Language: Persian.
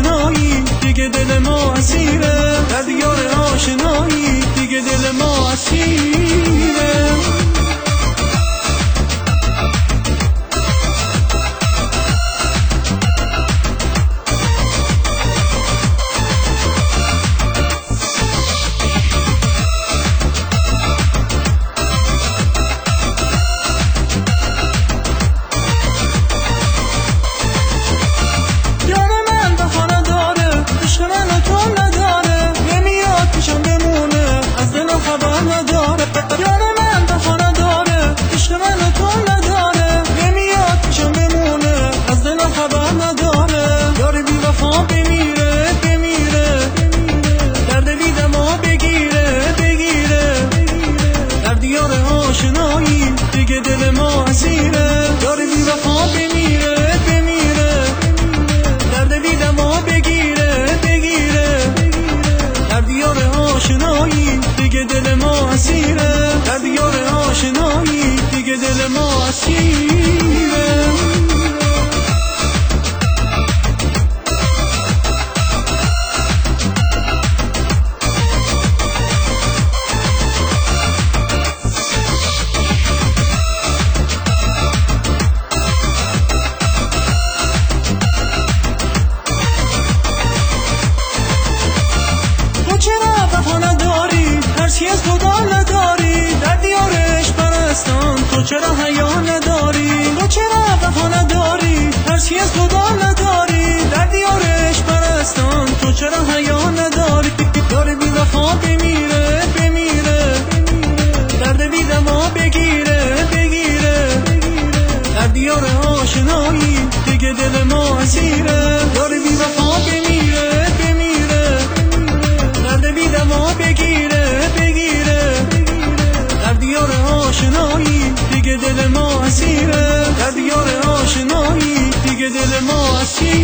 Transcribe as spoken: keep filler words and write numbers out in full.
آشنایی دیگه دل ما اسیره، در دیار آشنایی دیگه دل ما اسیره. دیگه دل ما اسیره، داره بی وفا بمیره بمیره، درد بی دما بگیره بگیره، در دیار آشنایی دیگه دل ما اسیره، در دیار آشنایی دیگه دل ما اسیره. از خدا نداری در دیارش پرستان، تو چرا حیا نداری؟ تو چرا وفا نداری؟ هرچی از خدا نداری در دیارش پرستان، تو چرا حیا نداری؟ داره بی وفا بمیره بمیره، درد بی دما بگیره بگیره، در دیار آشنایی دیگه دل ما اسیره، داره بی وفا بمیره بمیره، درد بی دما بگیره در دیار آشنایی دیگه دل ما اسیره، در دیار آشنایی دیگه دل ما اسیره.